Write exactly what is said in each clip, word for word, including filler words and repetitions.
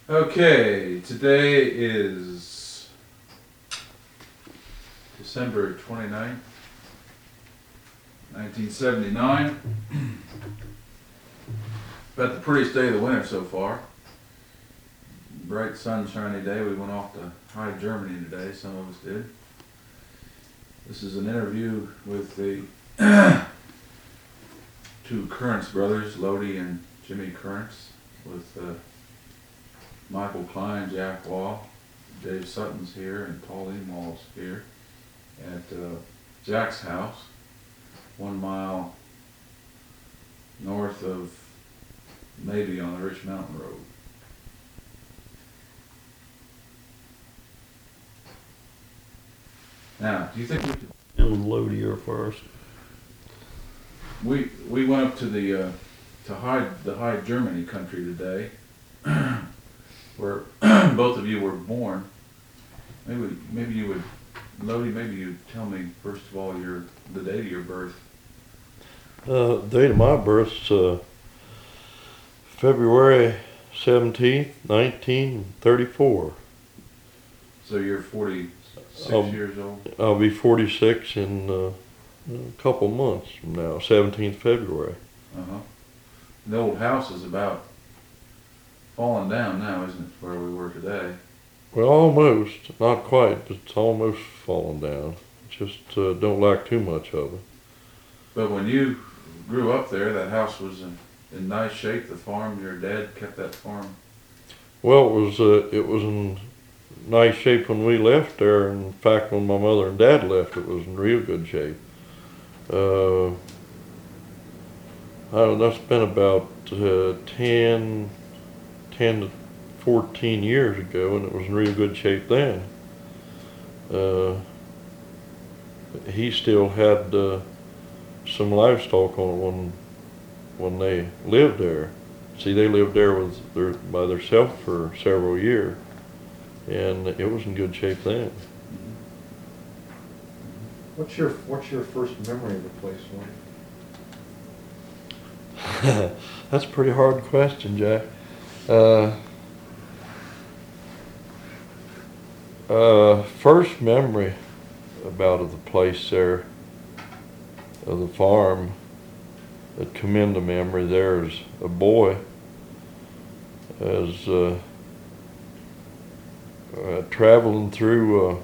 Okay, today is December twenty-ninth, nineteen seventy-nine. About the prettiest day of the winter so far. Bright sunshiny day. We went off to Hyde, Germany today, some of us did. This is an interview with the two Currents brothers, Lodi and Jimmy Currents, with uh, Michael Klein, Jack Wall, Dave Sutton's here, and Pauline Wall's here at uh, Jack's house, one mile north of maybe on the Rich Mountain Road. Now, do you think we could... And Lodi here first. We we went up to the uh, to Hyde, the Hyde, Germany country today, where both of you were born. Maybe maybe you would, Lodi. Maybe you'd tell me first of all your the date of your birth. Uh, date of my birth's uh, February seventeenth, nineteen thirty-four. So you're forty-six Um, years old. I'll be forty-six in uh, a couple months from now, seventeenth February. Uh huh. The old house is about falling down now, isn't it? Where we were today. Well, almost, not quite, but it's almost fallen down. Just uh, don't like too much of it. But when you grew up there, that house was in, in nice shape. The farm, your dad kept that farm. Well, it was uh, it was in nice shape when we left there. In fact, when my mother and dad left, it was in real good shape. Uh, I don't know, that's been about uh, ten, ten to fourteen years ago, and it was in real good shape then. Uh, he still had uh, some livestock on it when when they lived there. See, they lived there with their by themselves for several years, and it was in good shape then. What's your What's your first memory of the place, Lodi? That's a pretty hard question, Jack. Uh, uh, first memory about of the place there, of the farm, that come into memory there as a boy, as uh, uh, traveling through. Uh,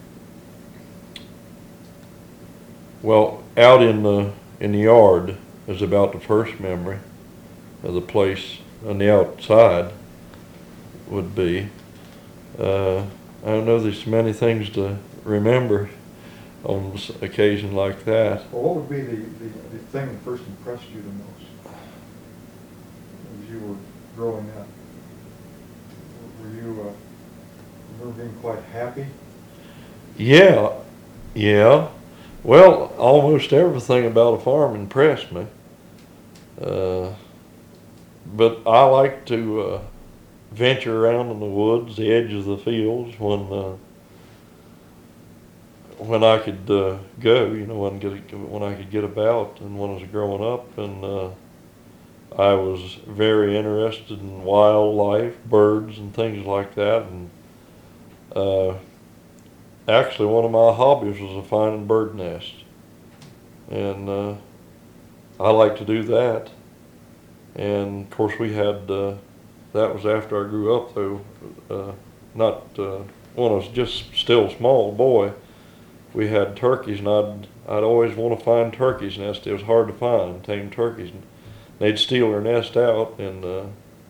Well, out in the in the yard is about the first memory of the place. On the outside would be. Uh, I don't know. There's many things to remember on s- occasion like that. Well, what would be the, the, the thing that first impressed you the most as you were growing up? Were you uh, remember being quite happy? Yeah, yeah. Well, almost everything about a farm impressed me. Uh, but I like to uh, venture around in the woods, the edge of the fields, when uh, when I could uh, go, you know, when, get, when I could get about, and when I was growing up. And uh, I was very interested in wildlife, birds, and things like that. And uh, actually, one of my hobbies was to find a bird nest, and uh, I like to do that. And of course, we had uh, that was after I grew up, though. Uh, not uh, when I was just still a small boy. We had turkeys, and I'd I'd always want to find turkeys' nests. It was hard to find tame turkeys, and they'd steal their nest out, and uh,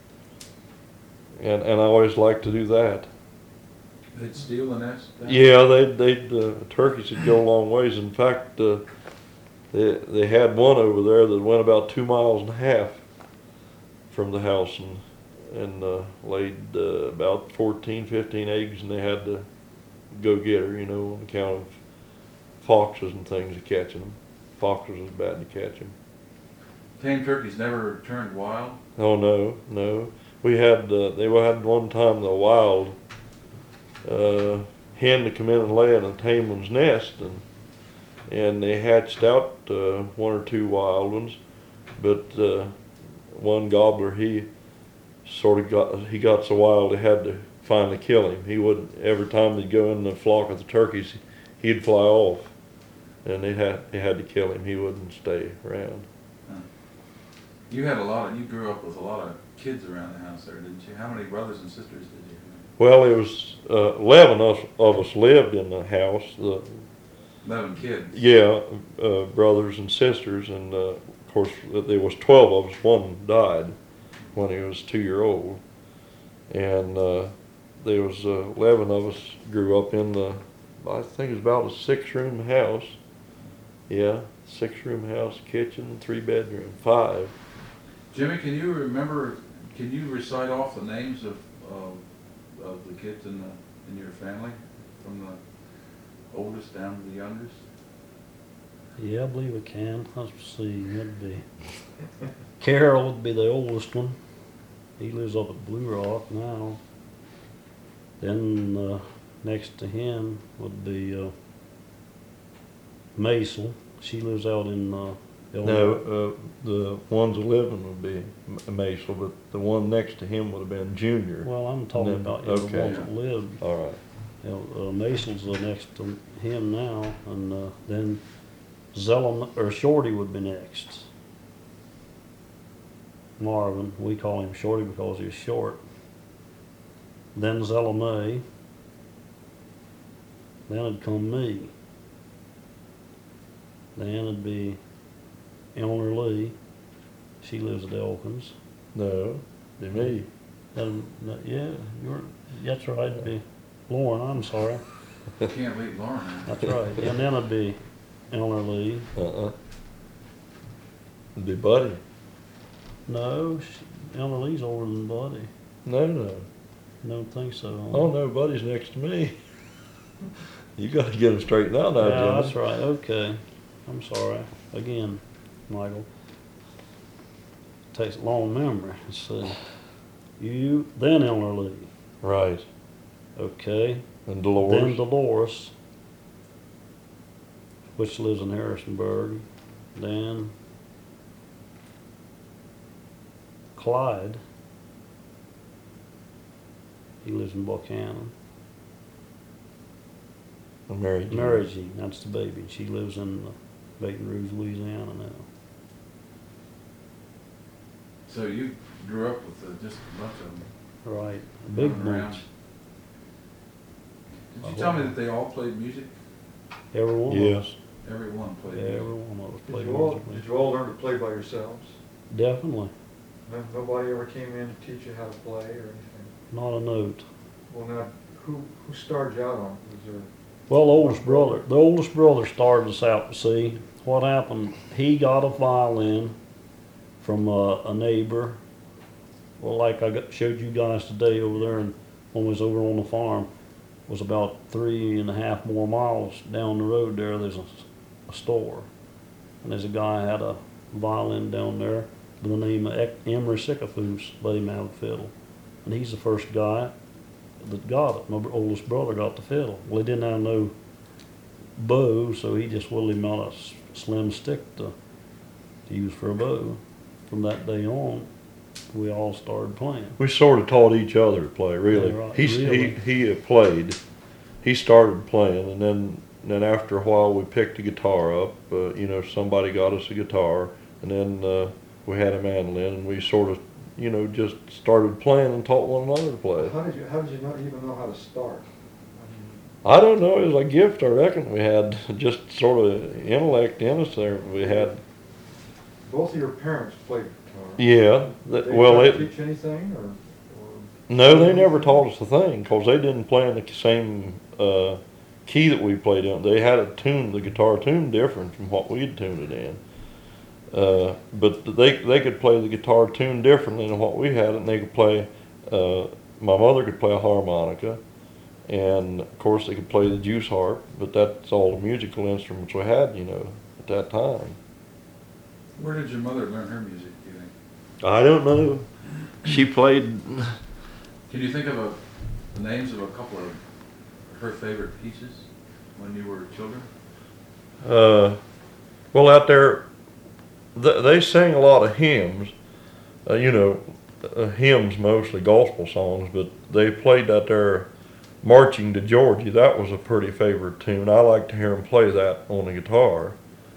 and and I always liked to do that. They'd steal the nest? Yeah, they'd, they'd uh, turkeys would go a long ways. In fact, uh, they they had one over there that went about two miles and a half from the house, and and uh, laid uh, about fourteen, fifteen eggs, and they had to go get her, you know, on account of foxes and things to catching them. Foxes was bad to catch them. Tame turkeys never turned wild? Oh no, no. We had uh, they had one time the wild uh, hen to come in and lay in a tame one's nest, and and they hatched out uh, one or two wild ones, but uh, one gobbler, he sort of got, he got so wild they had to finally kill him. He wouldn't, every time they'd go in the flock of the turkeys, he'd fly off. And they had, they had to kill him. He wouldn't stay around. Huh. You had a lot of, you grew up with a lot of kids around the house there, didn't you? How many brothers and sisters did you have? Well, it was, uh, eleven of, of us lived in the house. The, Eleven kids. yeah, uh, brothers and sisters, and, uh, of course, there was twelve of us. One died when he was two year old. And, uh, there was, uh, eleven of us grew up in the, I think it was about a six room house. Yeah, six room house, kitchen, three bedroom, five. Jimmy, can you remember, can you recite off the names of, of, of the kids in the, in your family? From the oldest down to the youngest? Yeah, I believe I can. Let's see, that'd be, Carol would be the oldest one. He lives up at Blue Rock now. Then, uh, next to him would be, uh, Maisel. She lives out in, uh, Illinois. No, uh, the ones living would be M- Maisel, but the one next to him would have been Junior. Well, I'm talking Then- about, you know, the okay. ones that lived. All right. You know, uh, Maisel's the next to him now, and, uh, then Zella, or Shorty would be next. Marvin, we call him Shorty because he's short. Then Zella Mae. Then it'd come me. Then it'd be Eleanor Lee. She lives at Elkins. No, be me. Then, uh, yeah, you're, that's right, it'd be Lauren, I'm sorry. You can't leave Lauren out. That's right. And then it'd be Eleanor Lee. Uh-uh. It'd be Buddy. No, she, Eleanor Lee's older than Buddy. No, no. Don't think so. Oh, no, Buddy's next to me. You gotta get him straightened out now, Yeah, Jimmy. that's right, okay. I'm sorry. Again, Michael. Takes a long memory. Let's see. You, then Eleanor Lee. Right. Okay. And Then Dolores. Dolores, which lives in Harrisonburg. Then Clyde. He lives in Buchanan. And Mary Jean. Mary Jean, that's the baby. She lives in uh, Baton Rouge, Louisiana now. So you grew up with uh, just a bunch of them Right, a big running around. bunch. Did you tell me that they all played music? Every one of Yes. us. Every one played Yeah, music. every one of us Did played you all, music. did you all learn to play by yourselves? Definitely, No- Nobody ever came in to teach you how to play or anything? not a note. Well, now, who, who started you out on? it? Was there, Well, the oldest brother, the oldest brother started us out to see. What happened, he got a violin from a, a neighbor. Well, like I got, showed you guys today over there, and when we was over on the farm, was about three and a half more miles down the road there, there's a, a store. And there's a guy had a violin down there by the name of Ek- Emery Sycophus, let him have a fiddle. And he's the first guy that got it. My br- oldest brother got the fiddle. Well, he didn't have no bow, so he just whittled him out a s- slim stick to, to use for a bow. From that day on, we all started playing. We sort of taught each other to play, really. Yeah, right, He's, really. He, he had played, he started playing, and then, then after a while we picked a guitar up. Uh, you know, somebody got us a guitar, and then uh, we had a mandolin, and we sort of, you know, just started playing and taught one another to play. how did you, how did you not even know how to start? I mean, I don't know, it was a gift, I reckon. We had just sort of intellect in us there. We had, both of your parents played guitar. yeah, Did that, they well, try it, to teach anything, or, or? no, they never taught us a thing, because they didn't play in the same uh, key that we played in. They had it tuned, the guitar tuned different from what we'd tuned it in. Uh, but they they could play the guitar tuned differently than what we had, and they could play. Uh, my mother could play a harmonica, and of course they could play the juice harp. But that's all the musical instruments we had, you know, at that time. Where did your mother learn her music, do you think? I don't know. She played. Can you think of a, the names of a couple of her favorite pieces when you were children? Uh, well, out there, th- they sang a lot of hymns. Uh, you know, uh, hymns mostly, gospel songs, but they played that there Marching to Georgia. That was a pretty favorite tune. I like to hear him play that on the guitar.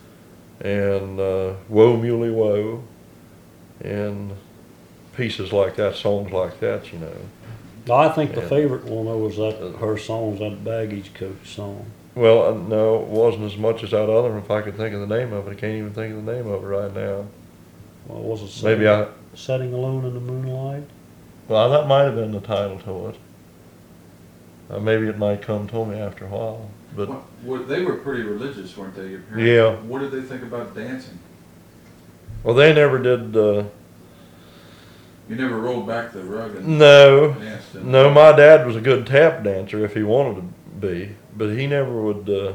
And uh, Woe Muley Woe, and pieces like that, songs like that, you know. I think the Yeah. favorite one though was that her song's that baggage coach song. Well, uh, no, it wasn't as much as that other one. If I could think of the name of it, I can't even think of the name of it right now. What was it? Maybe I, Setting Alone in the Moonlight? well, that might have been the title to it. Uh, maybe it might come to me after a while, but What, what, they were pretty religious, weren't they, your parents? Yeah. What did they think about dancing? well, they never did. Uh, You never rolled back the rug and no, danced? in- no. My dad was a good tap dancer if he wanted to be, but he never would. Uh,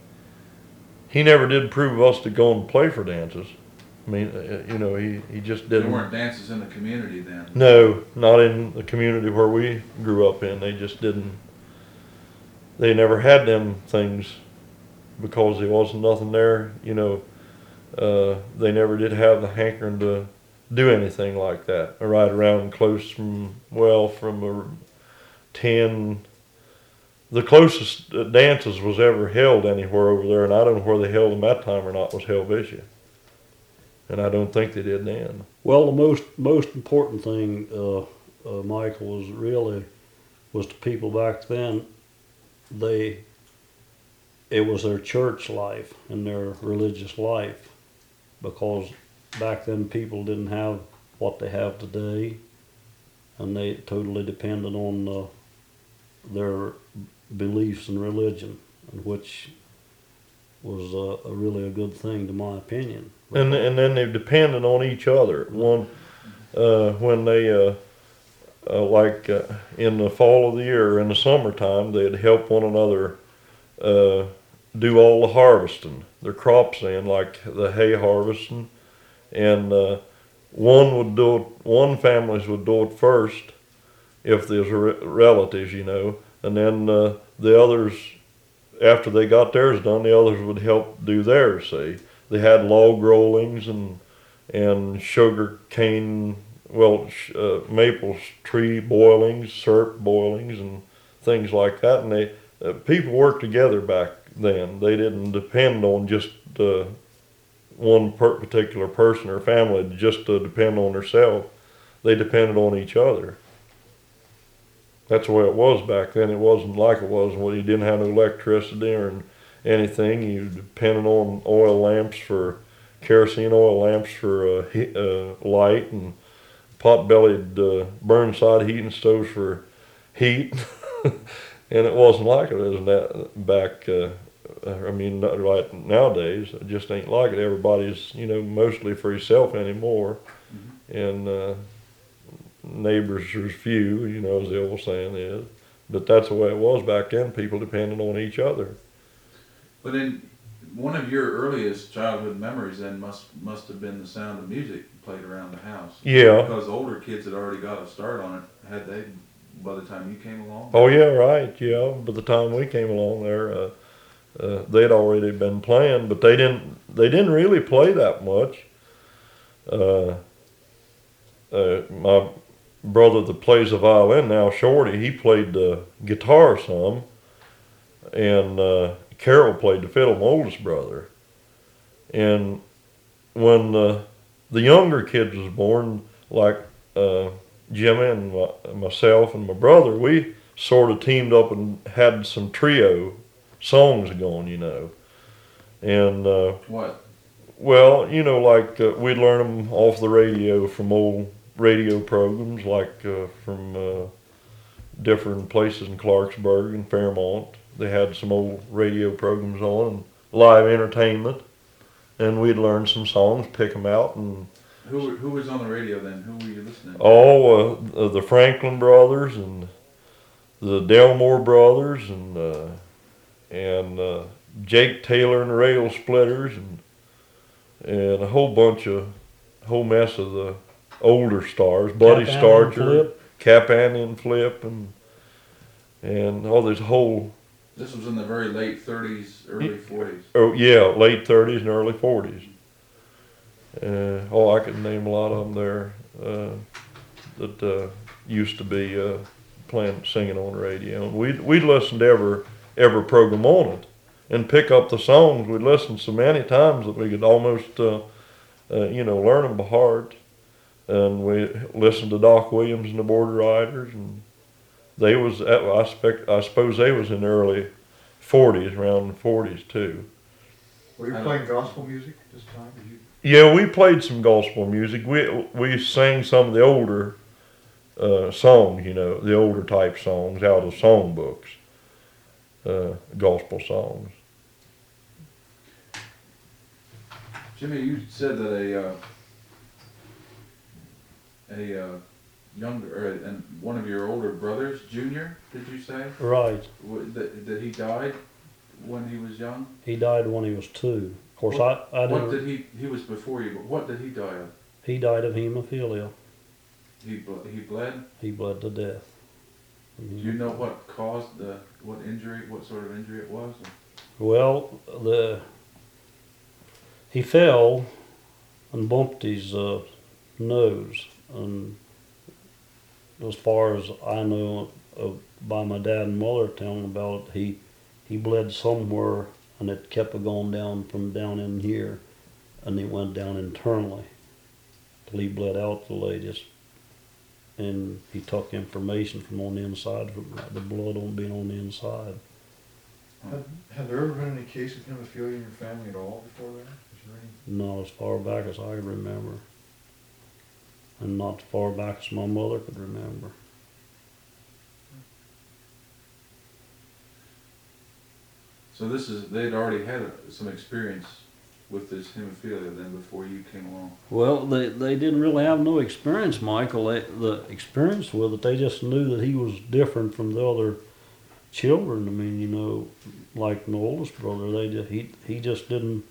he never did prove us to go and play for dances. I mean, uh, you know, he, he just There didn't. weren't dances in the community then? No, not in the community where we grew up in. They just didn't. They never had them things because there wasn't nothing there. You know, uh, they never did have the hankering to do anything like that. I ride around close from well from a ten. The closest uh, dances was ever held anywhere over there, and I don't know where they held them that time or not. Was Helvetia, and I don't think they did then. Well, the most most important thing, uh, uh, Michael, was really was the people back then. They it was their church life and their religious life, because back then people didn't have what they have today, and they totally depended on uh, their beliefs and religion, which was uh, a really a good thing to my opinion. And and then they depended on each other. One uh, when they uh, uh, like uh, in the fall of the year, in the summertime, they'd help one another uh, do all the harvesting, their crops in, like the hay harvesting, and uh, one would do it. One families would do it first, if there's re- relatives, you know, and then uh, the others, after they got theirs done, the others would help do theirs. See, they had log rollings and and sugar cane, well, sh- uh, maple tree boilings, syrup boilings, and things like that. And they uh, people worked together back then. They didn't depend on just uh, one per- particular person or family just to depend on themselves. They depended on each other. That's the way it was back then. It wasn't like it was when you didn't have no electricity or anything. You depended on oil lamps for kerosene oil lamps for uh, he, uh, light, and pot-bellied uh, burnside heating stoves for heat. And it wasn't like it is that back. Uh, I mean, not like nowadays. It just ain't like it. Everybody's, you know, mostly for himself anymore, Mm-hmm. and uh, neighbors there's few, you know, as the old saying is. But that's the way it was back then. People depended on each other. But in one of your earliest childhood memories then must must have been the sound of music played around the house. Yeah. Because older kids had already got a start on it, had they, by the time you came along? Oh yeah, right. Yeah. By the time we came along there, uh, uh, they'd already been playing, but they didn't. They didn't really play that much. Uh, uh, my brother that plays the violin now, Shorty, he played the guitar some, and uh, Carol played the fiddle, my oldest brother. And when uh, the younger kids was born, like uh, Jimmy and my, myself and my brother, we sort of teamed up and had some trio songs going, you know. And uh, What? well, you know, like uh, we'd learn them off the radio from old radio programs, like uh, from uh, different places in Clarksburg and Fairmont. They had some old radio programs on and live entertainment, and we'd learn some songs, pick them out, and Who who was on the radio then? Who were you listening to? all uh, the Franklin brothers and the Delmore brothers and uh, and uh, Jake Taylor and the Rail Splitters and and a whole bunch of whole mess of the older stars, Buddy Cap Allen Starcher, Flip. Cap Ann Flip, and and all this whole This was in the very late thirties, early forties. oh yeah late thirties and early forties. Uh, oh, I could name a lot of them there. Uh, that uh, used to be uh, playing, singing on the radio. And we'd, we'd listen to every, every program on it and pick up the songs. We'd listen so many times that we could almost, uh, uh, you know, learn them by heart. And we listened to Doc Williams and the Border Riders, and they was, I, expect, I suppose they was in the early forties, around the forties too. Were you I playing gospel music at this time? Did you? Yeah, we played some gospel music. We we sang some of the older uh, songs, you know, the older type songs out of songbooks, uh, gospel songs. Jimmy, you said that a, uh, a, uh, younger, or, and one of your older brothers, Junior, did you say? Right. W- That, that he died when he was young? He died when he was two. Of course, I, I What didn't, did he, he was before you, but what did he die of? he died of hemophilia. He, ble- he bled? He bled to death. Do you know what caused the, what injury, what sort of injury it was? Well, the he fell and bumped his uh, nose, and as far as I know, uh, by my dad and mother telling about it, he he bled somewhere, and it kept going down from down in here, and it went down internally till he bled out the latest. And he took information from on the inside, from the blood on being on the inside. Had, had there ever been any case of hemophilia in your family at all before that? Is there any? Not as far back as I remember. And not as far back as my mother could remember. So this is, they'd already had some experience with this hemophilia then before you came along? Well, they, they didn't really have no experience, Michael. They, the experience with it, they just knew that he was different from the other children. I mean, you know, like my oldest brother, they just, he, he just didn't,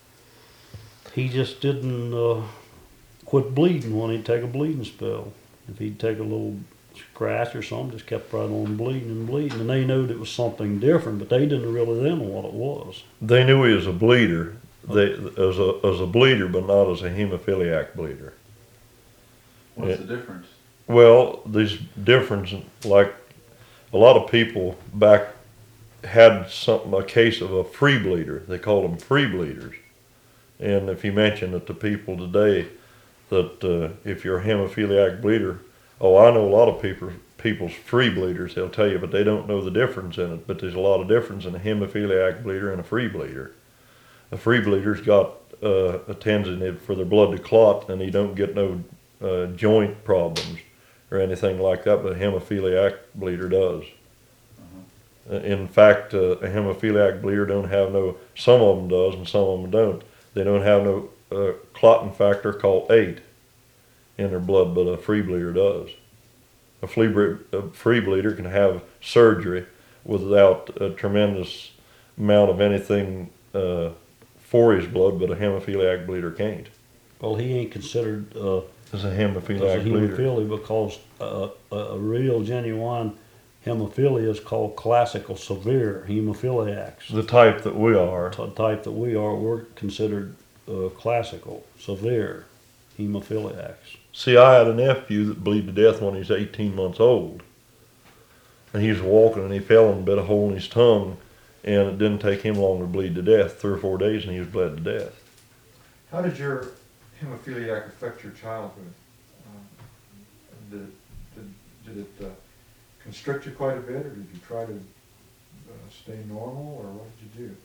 he just didn't uh, quit bleeding when he'd take a bleeding spell. If he'd take a little scratch or something, just kept right on bleeding and bleeding. And they knew it was something different, but they didn't really then know what it was. They knew he was a bleeder. They, as a as a bleeder, but not as a hemophiliac bleeder. What's Yeah. the difference? Well, there's difference. Like a lot of people back had something, a case of a free bleeder. They called them free bleeders. And if you mention it to people today, that uh, if you're a hemophiliac bleeder, oh, I know a lot of people people's free bleeders. They'll tell you, but they don't know the difference in it. But there's a lot of difference in a hemophiliac bleeder and a free bleeder. A free bleeder's got uh, a tendency for their blood to clot, and he don't get no uh, joint problems or anything like that, but a hemophiliac bleeder does. Uh-huh. Uh, In fact, uh, a hemophiliac bleeder don't have no, some of them does and some of them don't. They don't have no uh, clotting factor called eight in their blood, but a free bleeder does. A free, ble- a free bleeder can have surgery without a tremendous amount of anything uh, for his blood, but a hemophiliac bleeder can't. Well, he ain't considered uh, It's a as hemophiliac a bleeder. hemophilia because uh, a, a real genuine hemophilia is called classical severe hemophiliacs. The type that we are. The type that we are, we're considered uh, classical severe hemophiliacs. See, I had a nephew that bled to death when he was eighteen months old. And he was walking and he fell and bit a hole in his tongue, and it didn't take him long to bleed to death, three or four days, and he was bled to death. How did your hemophiliac affect your childhood? Um, did it, did, did it uh, constrict you quite a bit, or did you try to uh, stay normal, or what did you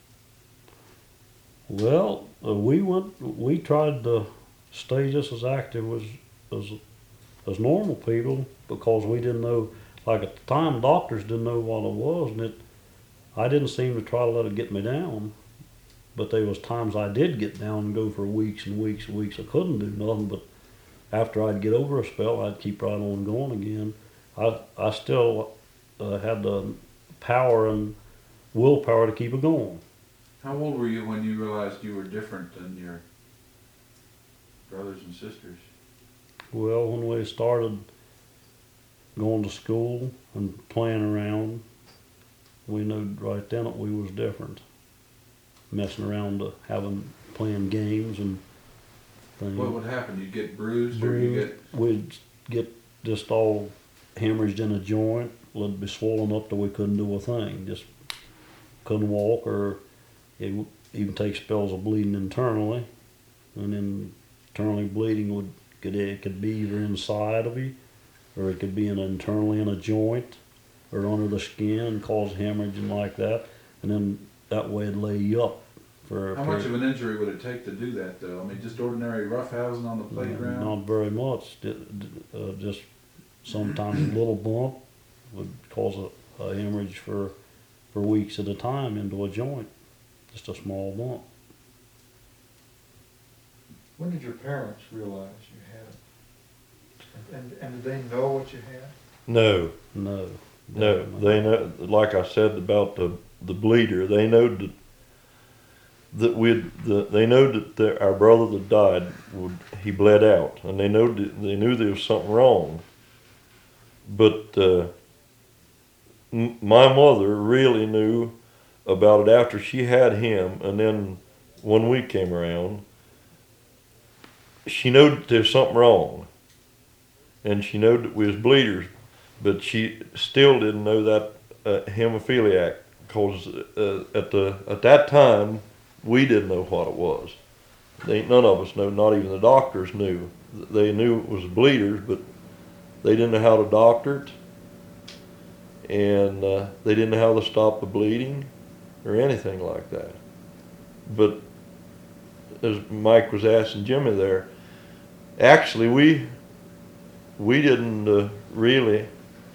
do? Well, uh, we went, we tried to stay just as active as, as, as normal people because we didn't know, like at the time, doctors didn't know what it was, and it, I didn't seem to try to let it get me down. But there was times I did get down and go for weeks and weeks and weeks. I couldn't do nothing, but after I'd get over a spell, I'd keep right on going again. I I still uh, had the power and willpower to keep it going. How old were you when you realized you were different than your brothers and sisters? Well, when we started going to school and playing around, we knew right then that we was different. Messing around, to having playing games and things. What would happen? You'd get bruised or you Bruised. get, We'd get just all hemorrhaged in a joint. It'd be swollen up till we couldn't do a thing. Just couldn't walk, or it would even take spells of bleeding internally. And then internally bleeding would could it could be either inside of you, or it could be in internally in a joint, or under the skin and cause hemorrhaging like that. And then that way it'd lay you up for a How much period. of an injury would it take to do that, though? I mean, just ordinary roughhousing on the playground? Not very much. Ju- Uh, just sometimes a little bump would cause a, a hemorrhage for for weeks at a time into a joint. Just a small bump. When did your parents realize you had it? And, and did they know what you had? No, No. no, they know, like I said about the, the bleeder, they know that, that we'd, the, they know that the, our brother that died, would, he bled out, and they know that, they knew there was something wrong. But, uh, m- my mother really knew about it after she had him, and then when we came around, she knew that there's something wrong, and she knew that we was bleeders, but she still didn't know that uh, hemophiliac, because uh, at the at that time we didn't know what it was. They, none of us knew, not even the doctors knew. They knew it was bleeders, but they didn't know how to doctor it, and uh, they didn't know how to stop the bleeding or anything like that. But as Mike was asking Jimmy there, actually we we didn't uh, really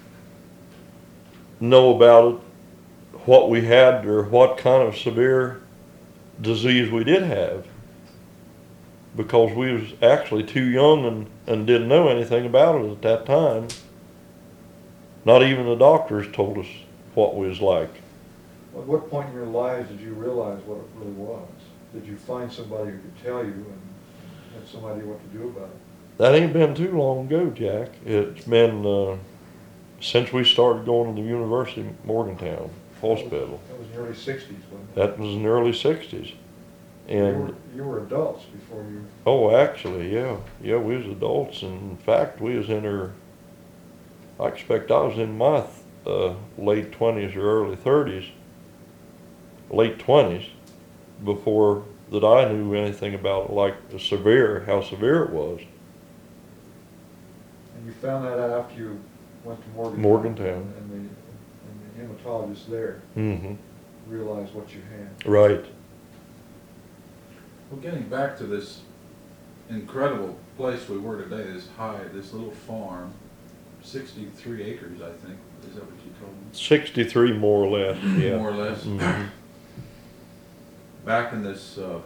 know about it, what we had or what kind of severe disease we did have, because we was actually too young and, and didn't know anything about it at that time. Not even the doctors told us what we was like. At what point in your lives did you realize what it really was? Did you find somebody who could tell you and had some idea what to do about it? That ain't been too long ago, Jack. It's been uh, since we started going to the University of Morgantown Hospital. That was in the early sixties, wasn't it? That was in the early sixties. You were, And, you were adults before you, oh, actually, yeah. Yeah, we was adults. And in fact, we was in our, I expect I was in my uh, late twenties or early thirties, late twenties, before that I knew anything about, like, the severe, how severe it was. and you found that out after you went to Morgantown. Morgantown. And the, and the hematologist there Mm-hmm. realized what you had. Right. Well, getting back to this incredible place we were today, this high, this little farm, sixty-three acres, I think. Is that what you told me? sixty-three more or less, yeah. More or less. Mhm. Back in this, uh,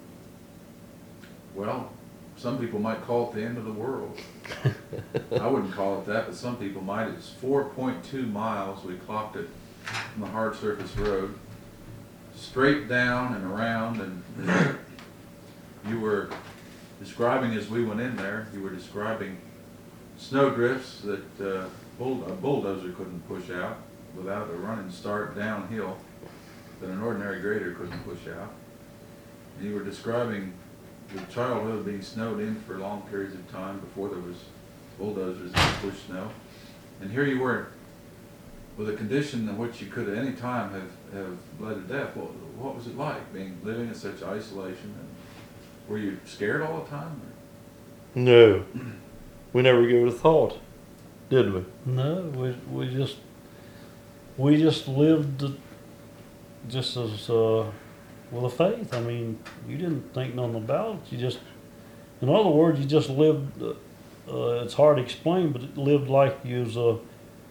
well, some people might call it the end of the world. I wouldn't call it that, but some people might. It's four point two miles. We clocked it from the hard surface road, straight down and around, and you were describing, as we went in there, you were describing snowdrifts that uh, bull, a bulldozer couldn't push out without a running start downhill that an ordinary grader couldn't push out. And you were describing your childhood being snowed in for long periods of time before there was bulldozers that push snow. And here you were with a condition in which you could at any time have, have bled to death. What, what was it like being living in such isolation? And were you scared all the time? Or? No, we never gave it a thought, did we? No, we we just we just lived just as uh, with a faith. I mean, you didn't think nothing about it. You just, in other words, you just lived. Uh, uh, it's hard to explain, but it lived like you was a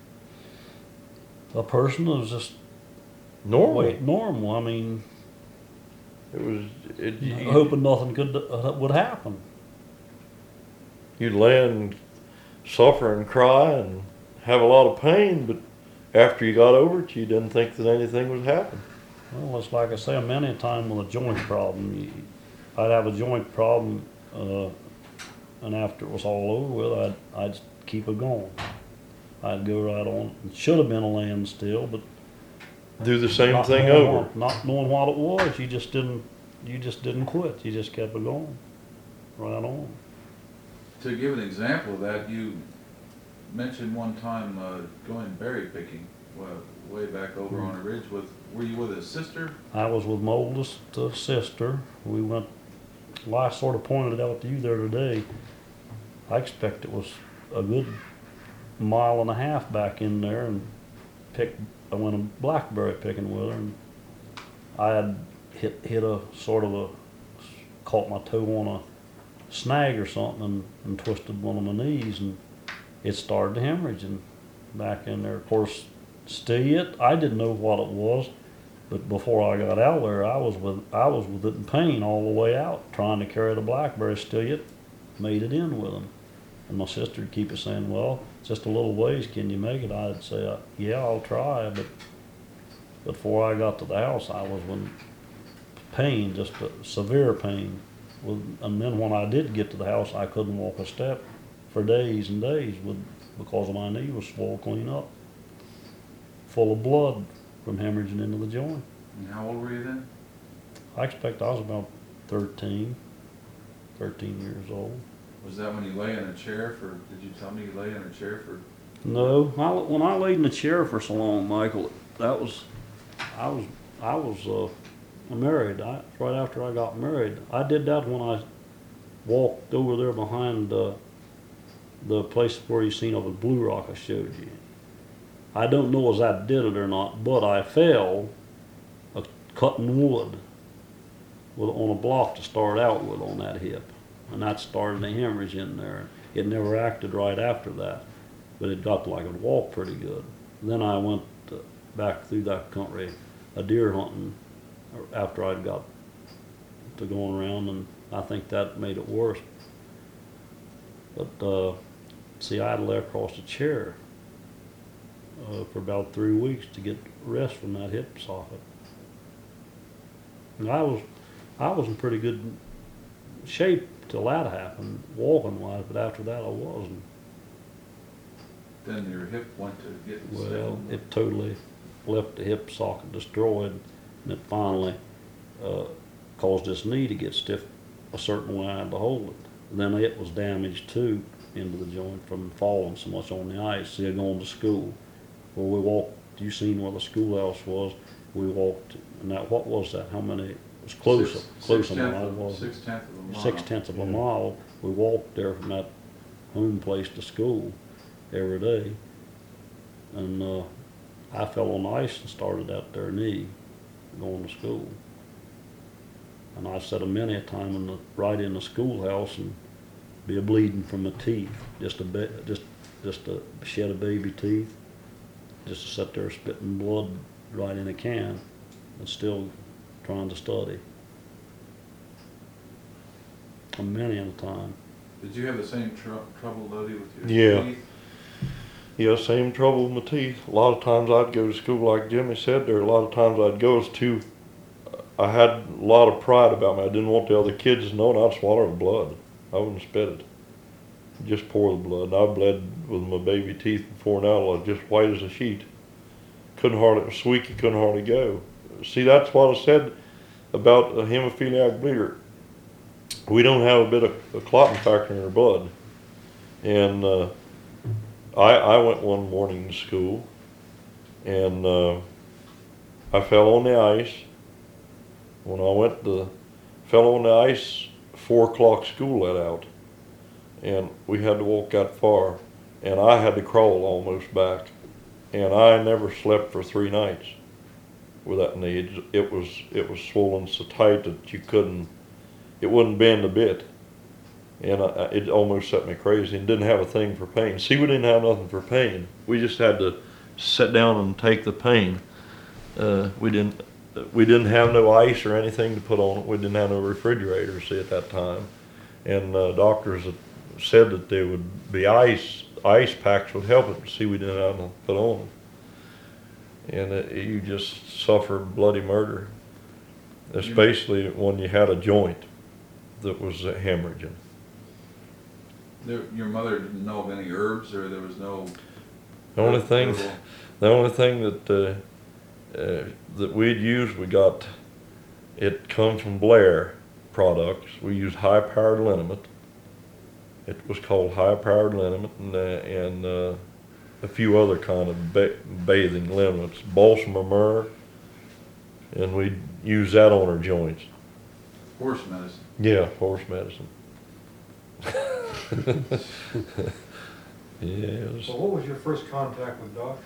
a person that was just Normal. wait, normal. I mean, It was. It, you, hoping nothing could uh, would happen. You'd lay and suffer and cry and have a lot of pain, but after you got over it, you didn't think that anything was happening. Well, it's like I say, many a time with a joint problem, you, I'd have a joint problem, uh, and after it was all over with, I'd, I'd keep it going. I'd go right on. It should have been a land still, but Do the same not thing knowing over. what- not knowing what it was, you just didn't, you just didn't quit. You just kept it going, right on. To give an example of that, you mentioned one time, uh, going berry picking, well, way back over on a ridge with, were you with his sister? I was with my oldest uh, sister. We went, well, I sort of pointed it out to you there today. I expect it was a good mile and a half back in there and picked, I went a blackberry picking with her, and I had hit, hit a sort of a, caught my toe on a snag or something and, and twisted one of my knees, and it started hemorrhaging back in there. Of course, still it, I didn't know what it was, but before I got out there, I was with, I was with it in pain all the way out, trying to carry the blackberry. Still it made it in with them. And my sister would keep saying, well, just a little ways, can you make it? I'd say, uh, yeah, I'll try, but before I got to the house, I was in pain, just a severe pain. And then when I did get to the house, I couldn't walk a step for days and days with, because my knee was swollen clean up, full of blood from hemorrhaging into the joint. And how old were you then? I expect I was about thirteen, thirteen years old. Was that when you lay in a chair for, did you tell me you lay in a chair for? No, I, when I laid in the chair for so long, Michael, that was, I was, I was uh, married. I, right after I got married, I did that when I walked over there behind uh, the place where you seen over the Blue Rock I showed you. I don't know as I did it or not, but I fell uh, cutting wood with, on a block to start out with on that hip. And that started a hemorrhage in there. It never acted right after that, but it got like it walked pretty good. Then I went uh, back through that country, a deer hunting, after I'd got to going around, and I think that made it worse. But uh, see, I had to lay across the chair uh, for about three weeks to get rest from that hip socket. And I was, I was in pretty good shape till that happened, walking wise, but after that I wasn't. Then your hip went to get Well, stable? it totally left the hip socket destroyed, and it finally uh, caused this knee to get stiff a certain way I had to hold it. Then it was damaged too into the joint from falling so much on the ice. See, going to school, where we walked, you seen where the schoolhouse was, we walked, and that, what was that, how many, it was close, Six- close six a tenth mile, of- was Six tenths of a mile. six tenths of a Yeah. mile. We walked there from that home place to school every day. And uh, I fell on the ice and started out their knee going to school. And I sat a many a time in the, right in the schoolhouse and be a bleeding from the teeth, just a bit, just just a shed of baby teeth, just to sit there spitting blood right in a can, and still trying to study. A many a time. Did you have the same tr- trouble, Lodi, with your Yeah. teeth? Yeah, same trouble with my teeth. A lot of times I'd go to school, like Jimmy said there, a lot of times I'd go as too, I had a lot of pride about me. I didn't want the other kids to know, and I'd swallow the blood. I wouldn't spit it. Just pour the blood. And I bled with my baby teeth before now, like just white as a sheet. Couldn't hardly, it was squeaky, couldn't hardly go. See, that's what I said about a hemophiliac bleeder. We don't have a bit of a clotting factor in our blood. And uh, I, I went one morning to school, and uh, I fell on the ice. When I went to, fell on the ice, four o'clock school let out, and we had to walk that far, and I had to crawl almost back, and I never slept for three nights with that knee. It, it was it was swollen so tight that you couldn't, it wouldn't bend a bit. And I, it almost set me crazy, and didn't have a thing for pain. See, we didn't have nothing for pain. We just had to sit down and take the pain. Uh, we didn't we didn't have no ice or anything to put on it. We didn't have no refrigerator, see, at that time. And uh, doctors had said that there would be ice ice packs would help it. See, we didn't have nothing to put on it. And it, you just suffered bloody murder, especially when you had a joint that was hemorrhaging. There, your mother didn't know of any herbs, or there was no? The only thing, herbal- the only thing that uh, uh, that we'd use, we got, it comes from Blair products. We used high-powered liniment, It was called high powered liniment and, uh, and uh, a few other kind of ba- bathing liniments, balsam of myrrh, and we use that on our joints. Horse medicine. Yeah, horse medicine. Yes. So what was your first contact with doctors?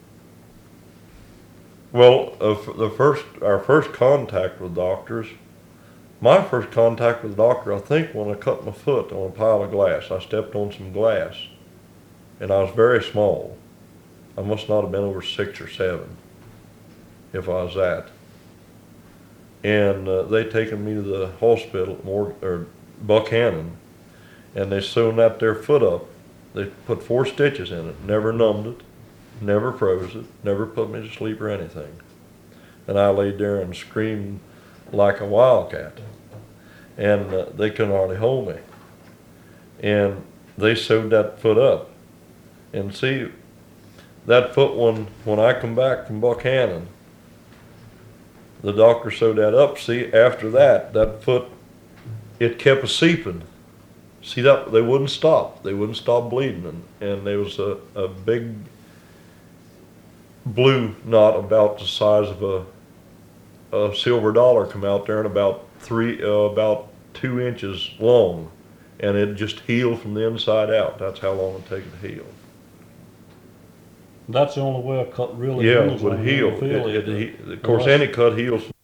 Well, uh, f- the first, our first contact with doctors, my first contact with the doctor, I think when I cut my foot on a pile of glass, I stepped on some glass, and I was very small. I must not have been over six or seven, if I was that. And uh, they taken me to the hospital, Mor- or Buckhannon, and they sewn that their foot up. They put four stitches in it, never numbed it, never froze it, never put me to sleep or anything. And I laid there and screamed like a wildcat. And uh, they couldn't hardly hold me. And they sewed that foot up. And see, that foot one, when I come back from Buckhannon, the doctor sewed that up. See, after that, that foot, it kept a seeping. See, that they wouldn't stop. They wouldn't stop bleeding. And, and there was a, a big blue knot about the size of a, a silver dollar come out there and about three, uh, about two inches long. And it just healed from the inside out. That's how long it takes to heal. That's the only way a cut really Yeah, heals it would on heal. the feel It, it. it, he- of course, Unless- any cut heals